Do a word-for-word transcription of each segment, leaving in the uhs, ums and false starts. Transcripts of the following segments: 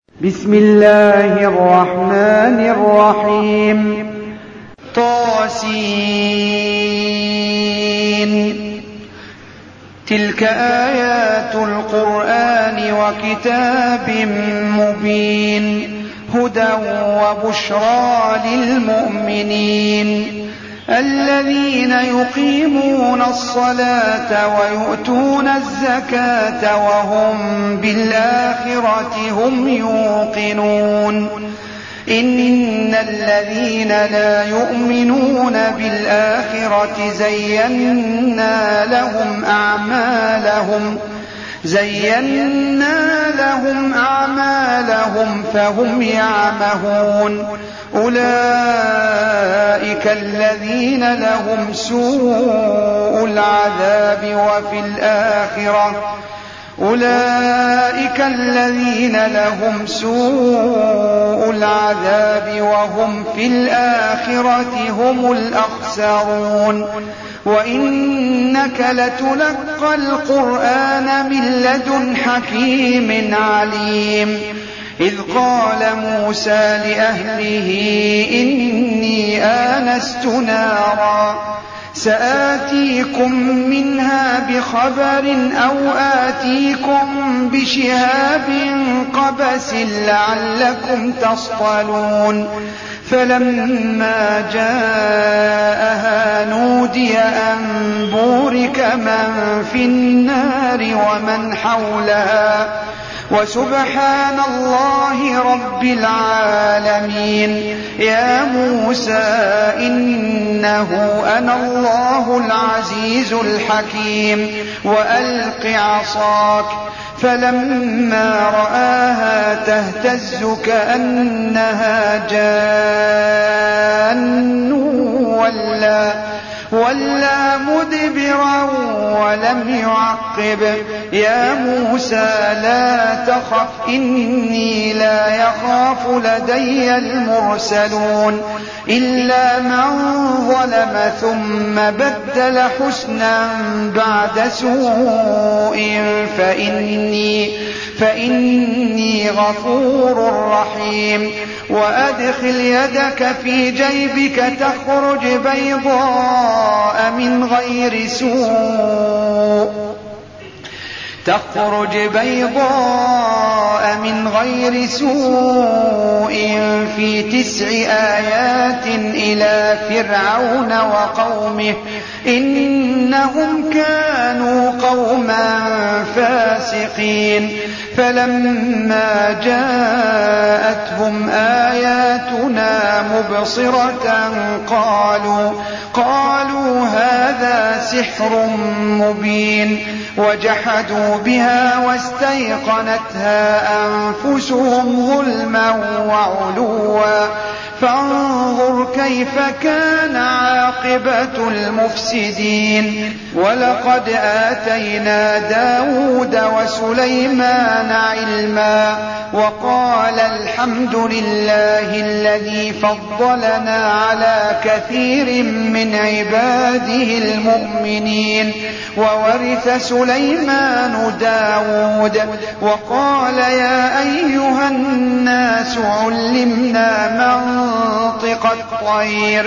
بسم الله الرحمن الرحيم. طاسين. تلك آيات القرآن وكتاب مبين هدى وبشرى للمؤمنين الذين يقيمون الصلاة ويؤتون الزكاة وهم بالآخرة هم يوقنون إن الذين لا يؤمنون بالآخرة زينا لهم أعمالهم زينا لهم أعمالهم فهم يعمهون أولئك الذين لهم سوء العذاب وفي الآخرة أولئك الذين لهم سوء العذاب وهم في الآخرة هم الأخسرون وإنك لتلقى القرآن من لدن حكيم عليم إذ قال موسى لأهله إني آنست نارا سآتيكم منها بخبر أو آتيكم بشهاب قبس لعلكم تصطلون فلما جاءها نودي أن بورك من في النار ومن حولها وسبحان الله رب العالمين يا موسى إنه أنا الله العزيز الحكيم وألق عصاك فلما رآها تهتز كأنها جان ولا ولا مدبرا ولم يعقب يا موسى لا تخف إني لا يخاف لدي المرسلون إلا من ظلم ثم بدل حسنا بعد سوء فإني فإني غفور رحيم وأدخل يدك في جيبك تخرج بيضاء من غير سوء تخرج بيضاء من غير سوء في تسع آيات إلى فرعون وقومه إنهم كانوا قوما فاسقين فلما جاءتهم آياتنا مبصرة قالوا قالوا هذا سحر مبين وجحدوا بها واستيقنتها أنفسهم ظلما وعلوا فانظر كيف كان عاقبة المفسدين ولقد آتينا داود وسليمان علما وقال الحمد لله الذي فضلنا على كثير من عباده المؤمنين وورث سليمان داود وقال يا أيها الناس علمنا منطق الطير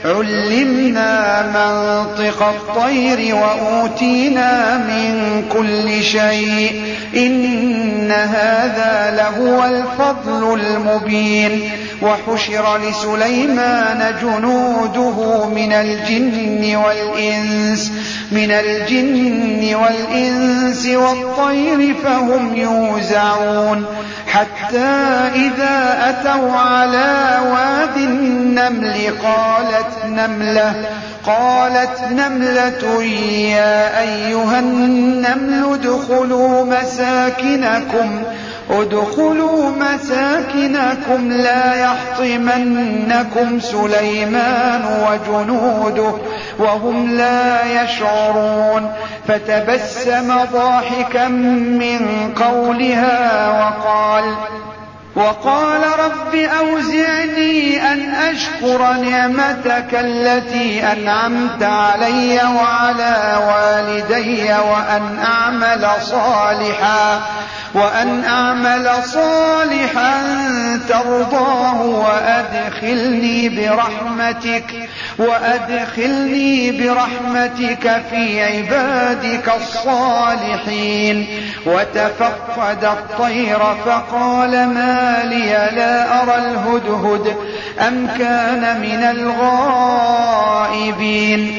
علمنا منطق الطير وأوتينا من كل شيء إن هذا لهو الفضل المبين وحشر لسليمان جنوده من الجن والإنس من الجن والإنس والطير فهم يوزعون حتى إذا أتوا على واد النمل قالت نملة قالت نملة يا أيها النمل ادخلوا مساكنكم ادخلوا مساكنكم لا يحطمنكم سليمان وجنوده وهم لا يشعرون فتبسم ضاحكا من قولها وقال وقال رب أوزعني أن أشكر نعمتك التي أنعمت علي وعلى والدي وأن أعمل صالحا وأن أعمل صالحا ترضاه وأدخلني برحمتك وأدخلني برحمتك في عبادك الصالحين. وتفقد الطير فقال ما لي لا أرى الهدهد أم كان من الغائبين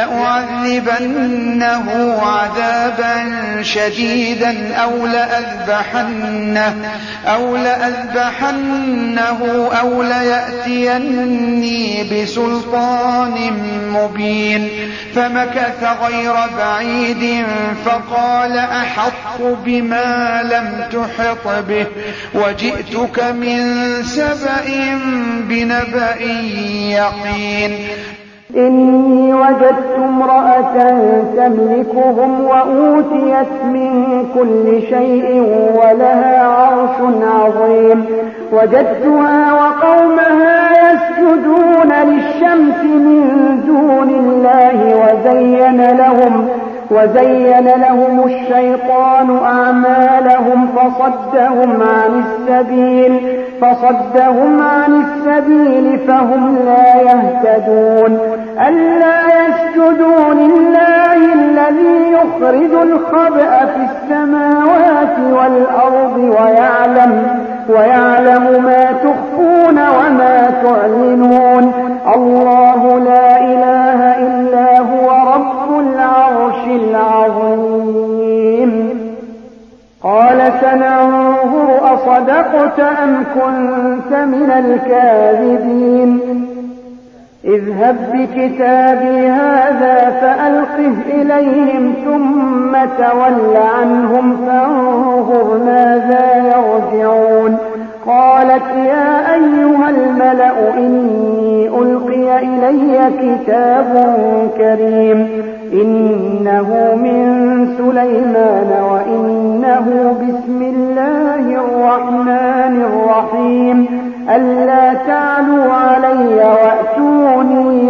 لأعذبنه عذابا شديدا أو لأذبحنه أو لأذبحنه أو ليأتيني بسلطان مبين. فمكث غير بعيد فقال أحط بما لم تحط به وجئتك من سبأ بنبأ يقين. إني وجدت امرأة تملكهم وأوتيت من كل شيء ولها عرش عظيم. وجدتها وقومها يسجدون للشمس من دون الله وزين لهم وزين لهم الشيطان أعمالهم فصدهم عن السبيل فصدهم عن السبيل فهم لا يهتدون. ألا يسجدوا لله الذي يخرج الخبأ في السماوات والأرض ويعلم ويعلم ما تخفون وما تعلنون. الله لا إله إلا هو رب العرش العظيم. قال سننظر أصدقت أم كنت من الكاذبين. اذهب بكتابي هذا فألقه إليهم ثم تول عنهم فانظر ماذا يرجعون. قالت يا أيها الملأ إني ألقي إلي كتاب كريم إنه من سليمان وإنه بسم الله الرحمن الرحيم ألا تعلوا علي وأتوني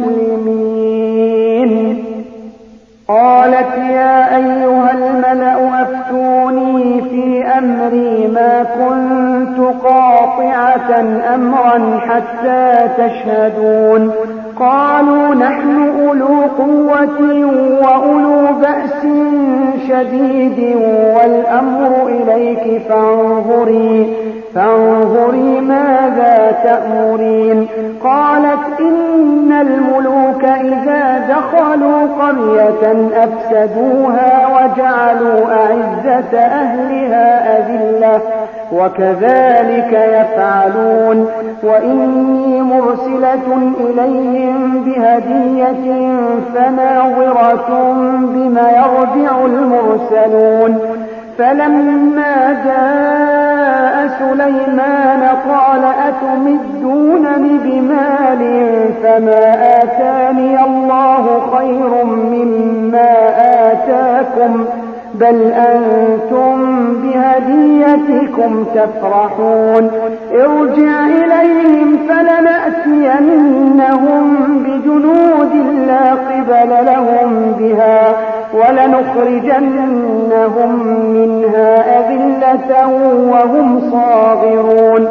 مسلمين. قالت يا أيها الملأ أفتوني في أمري ما كنت قاطعة أمرا حتى تشهدون. قالوا نحن أولو قوة وأولو بأس شديد والأمر إليك فانظري فانظري ماذا تأمرين. قالت إن الملوك إذا دخلوا قرية أفسدوها وجعلوا أعزة أهلها أذلة وكذلك يفعلون. وإني مرسلة إليهم بهدية فناظرة بما يرجع المرسلون. فلما جاء سليمان قال أتمدونني بمال فما آتاني الله خير مما آتاكم بل أنتم بهديتكم تفرحون. ارجع إليهم فلنأتينهم بجنود لا قبل لهم بها ولنخرجنهم منها أذلة وهم صاغرون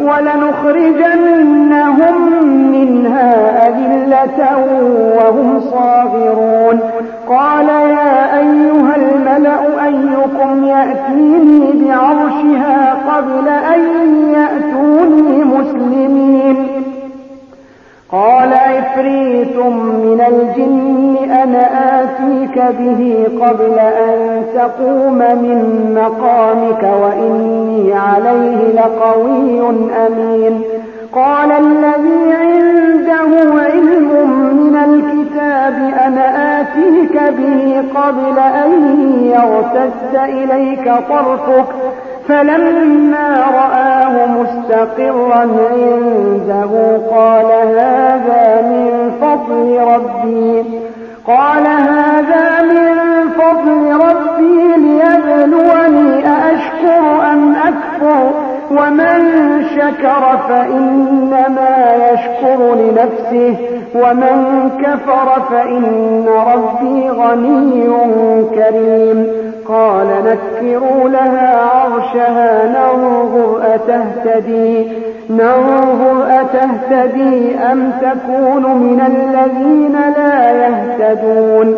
ولنخرجنهم منها أذلة وهم صاغرون. قال يا أيها الملأ أيكم يأتيني بعرشها قبل أن يأتوني مسلمين. قال عفريت من الجن أنا آتيك به قبل أن تقوم من مقامك وإني عليه لقوي أمين. قال الذي عنده علم من الكتاب أنا آتيك به قبل أن يرتد إليك طرفك فلما رآه مستقرا عنده قال هذا من فضل ربي قال هذا من فضل ربي ليبلوني أأشكر أم أكفر ومن شكر فإنما يشكر لنفسه ومن كفر فإن ربي غني كريم. قال نكروا لها عرشها ننظر أتهتدي, ننظر أتهتدي أم تكون من الذين لا يهتدون.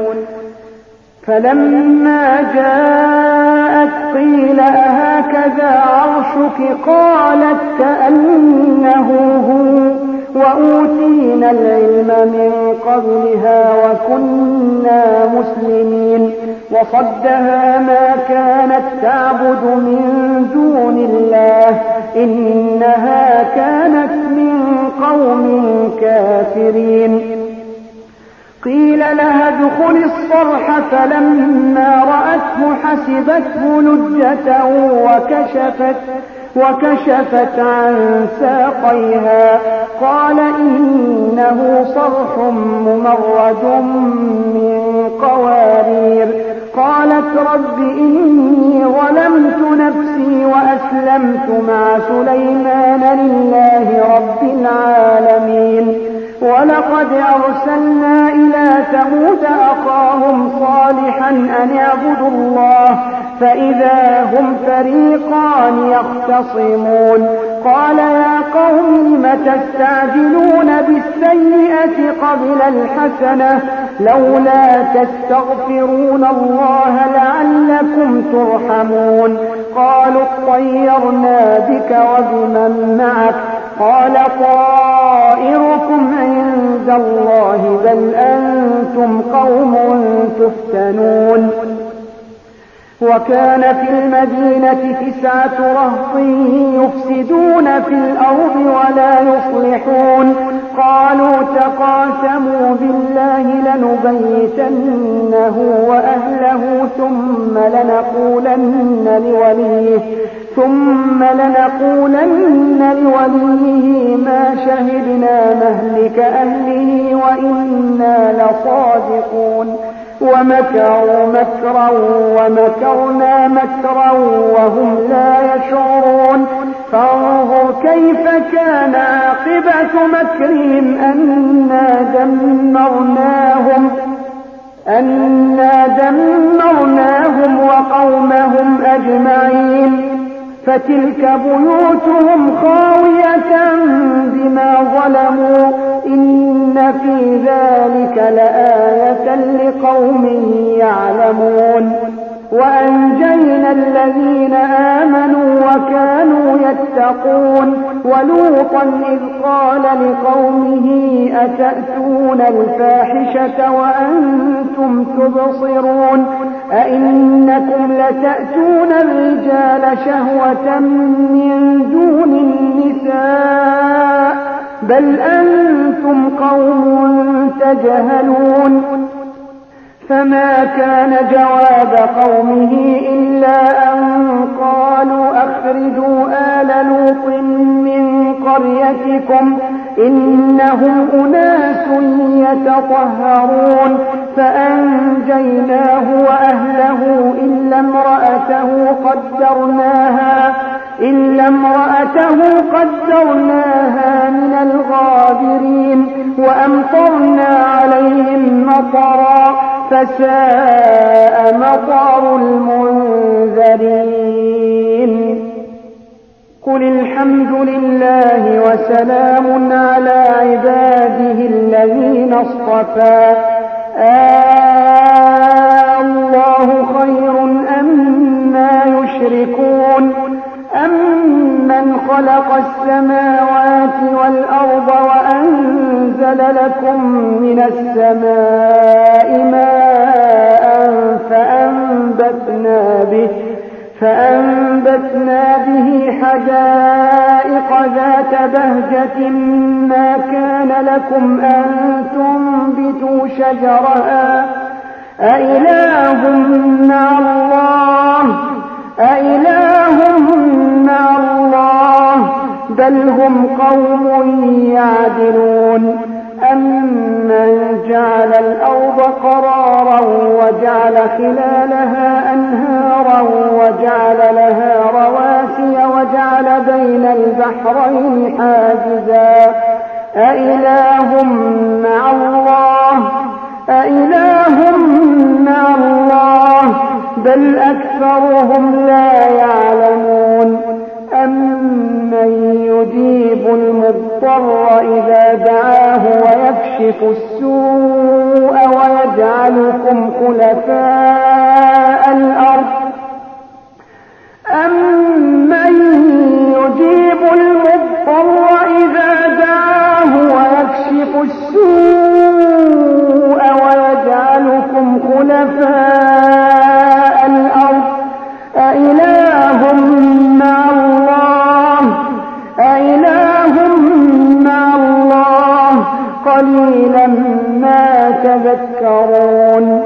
فلما جاءت قيل أهكذا عرشك قالت كأنه هو وأوتينا العلم من قبلها وكنا مسلمين. وصدها ما كانت تعبد من دون الله إنها كانت من قوم كافرين. قيل لها ادخل الصرح فلما رأته حسبته لجة وكشفت, وكشفت عن ساقيها قال إنه صرح ممرد من قوارير. قالت رب إني ظلمت نفسي وأسلمت مع سليمان لله رب العالمين. ولقد أرسلنا إلى ثمود أخاهم صالحا أن اعبدوا الله فإذا هم فريقان يختصمون. قال يا قوم لم تستعجلون بالسيئة قبل الحسنة لولا تستغفرون الله لعلكم ترحمون. قالوا اطيرنا بك وبمن معك قال طائركم عند الله بل أنتم قوم تفتنون. وكان في المدينة تسعة رهط يفسدون في الأرض ولا يصلحون. قالوا تقاسموا بالله لنبيتنه وأهله ثم لنقولن لوليه ثم لنقولن لوليه ما شهدنا مهلك أهله وإنا لصادقون. ومكروا مكرا ومكرنا مكرا وهم لا يشعرون. فانظر كيف كان عاقبة مكرهم أنا دمرناهم, أنا دمرناهم وقومهم أجمعين. فتلك بيوتهم خاوية بما ظلموا إن في ذلك لآية لقوم يعلمون. وأنجينا الذين آمنوا وكانوا يتقون. ولوطا إذ قال لقومه أتأتون الفاحشة وأنتم تبصرون أئنكم لتأتون الرجال شهوة من دون النساء بل أنتم قوم تجهلون. فما كان جواب قومه إلا أن قالوا أخرجوا آل لوط من قريتكم إنهم أناس يتطهرون. فأنجيناه وأهله إلا امرأته قدرناها إلا امرأته قدرناها من الغابرين. وأمطرنا عليهم مطرا فساء مطر المنذرين. قل الحمد لله وسلام على عباده الذين اصطفى آه الله خير أما يشركون أمن خلق السماوات والأرض وأنزل لكم من السماء ماء فأنبتنا به فأنبتنا به حدائق ذات بهجة ما كان لكم أن تنبتوا شجرها أإله مع الله أإله مع الله بل هم قوم يعدلون. أمن جعل الأرض قرارا وجعل خلالها أنهارا وجعل لها رواسي وجعل بين البحرين حاجزا أإله مع الله أإله مع الله بل أكثرهم لا يعلمون أمن يجيب المضطر إذا دعاه ويكشف السوء ويجعلكم خلفاء الأرض أمن يجيب المضطر إذا دعاه ويكشف السوء ويجعلكم خلفاء الأرض أإله مع الله أإله مع الله قليلا ما تذكرون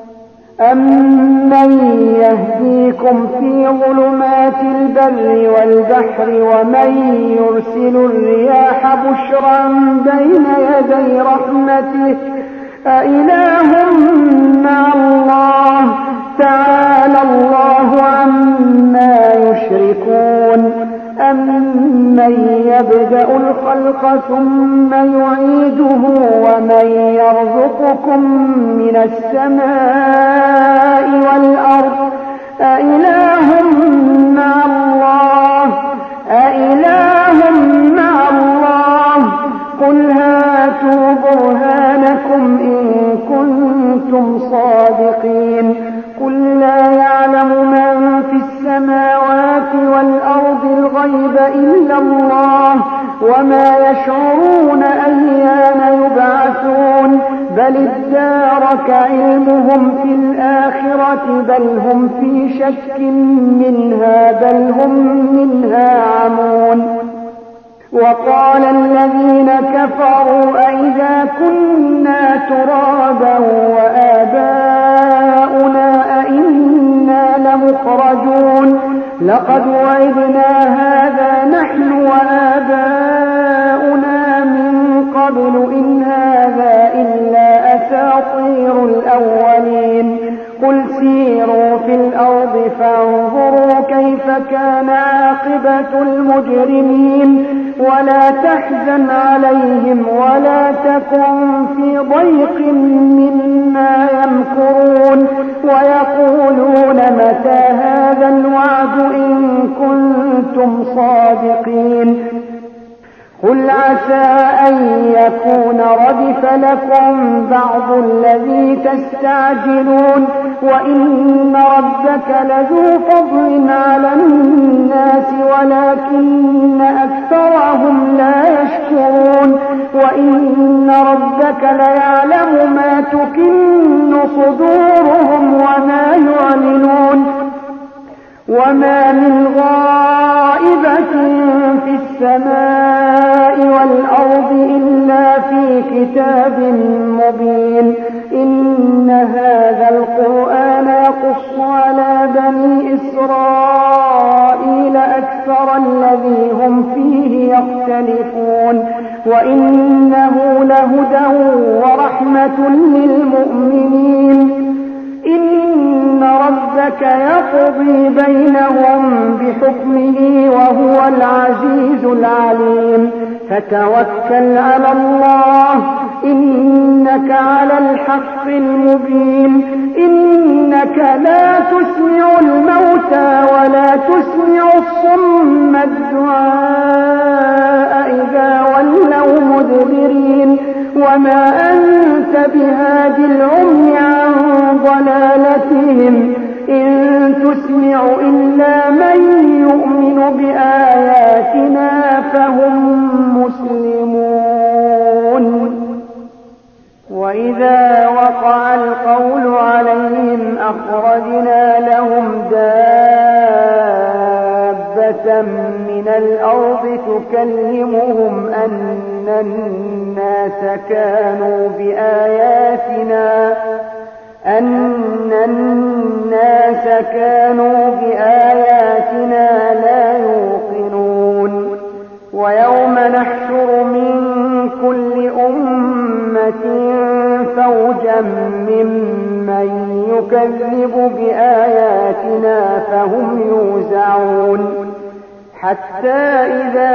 أمن يهديكم في ظلمات البر والبحر ومن يرسل الرياح بشرا بين يدي رحمته أإله مع الله تعالى الله عما يشركون أمن يبدأ الخلق ثم يعيده ومن يرزقكم من السماء والأرض أإله مع الله أإله مع الله قل هاتوا برهانكم إن كنتم صادقين قل لا يعلم من في السماوات والأرض الغيب إلا الله وما يشعرون أيان يبعثون بل ادارك علمهم في الآخرة بل هم في شك منها بل هم منها عمون وقال الذين كفروا أئذا كنا ترابا وآباؤنا أئنا لمخرجون لقد وعدنا هذا نحن وآباؤنا من قبل إن هذا إلا أساطير الأولين قل سيروا في الأرض فانظروا كيف كان عاقبة المجرمين ولا تحزن عليهم ولا تكن في ضيق مما يمكرون ويقولون متى هذا الوعد إن كنتم صادقين قل عسى أن يكون ردف لكم بعض الذي تستعجلون وإن ربك لذو فضل على الناس ولكن أكثرهم لا يشكرون وإن ربك ليعلم ما تكن صدورهم وما يعلنون وما من غائبة في السماء والأرض إلا في كتاب مبين إن هذا القرآن يقص على بني إسرائيل أكثر الذي هم فيه يختلفون وإنه لهدى ورحمة للمؤمنين إن ربك يقضي بينهم بحكمه وهو العزيز العليم فتوكل على الله إنك على الحق المبين إنك لا تسمع الموتى ولا تسمع الصم الدعاء إذا ولوا مدبرين وما أنت بهادي العمي عن ضلالتهم إن تسمع إلا من يؤمن بآياتنا فهم مسلمون وإذا وقع القول عليهم أخرجنا لهم دابة من الأرض تكلمهم أن الناس كانوا بآياتنا أن الناس كانوا بآياتنا لا يوقنون ويوم نحشر من كل أمة فوجا ممن يكذب بآياتنا فهم يوزعون حتى إذا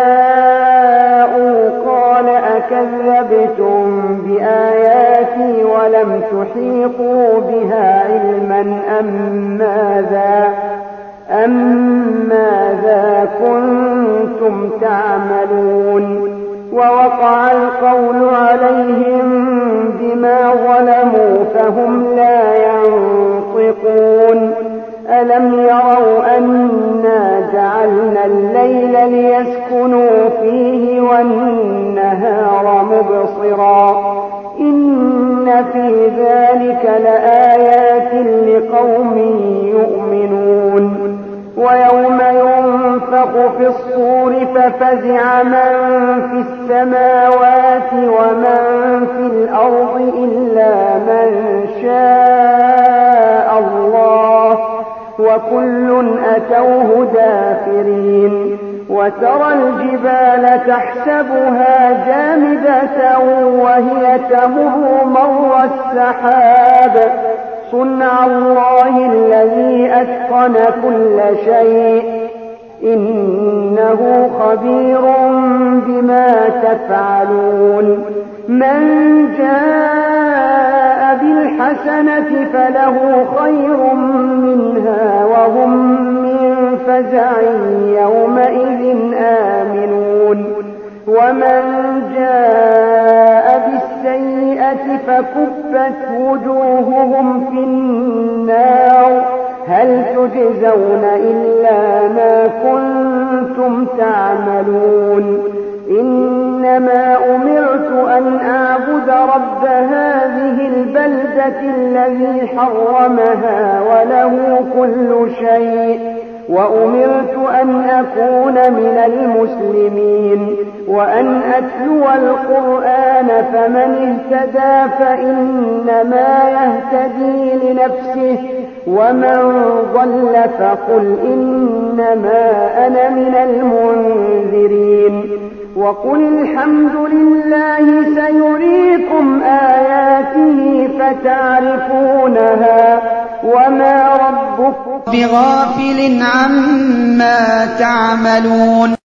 جاءوا قال أكذبتم بآياتي ولم تحيطوا بها علما أم ماذا, أم ماذا كنتم تعملون ووقع القول عليهم بما ظلموا فهم لا ينطقون ألم يروا أنا جعلنا الليل ليسكنوا فيه والنهار مبصرا إن في ذلك لآيات لقوم يؤمنون ويوم ينفخ في الصور ففزع من في السماوات ومن في الأرض إلا من شاء الله وكل أتوه داخرين وترى الجبال تحسبها جامدة وهي تمر مر السحاب صنع الله الذي أتقن كل شيء إنه خبير بما تفعلون من جاء بالحسنة فله خير منها وهم من فزع يومئذ آمنون ومن جاء بالسيئة فكبت وجوههم في النار هل تجزون إلا ما كنتم تعملون إنما أمرت أن أعبد رب هذه البلدة الذي حرمها وله كل شيء وأمرت أن أكون من المسلمين وأن أتلو القرآن فمن اهتدى فإنما يهتدي لنفسه ومن ضل فقل إنما أنا من المنذرين وقل الحمد لله سيريكم آياته فتعرفونها وما ربكم بغافل عما تعملون.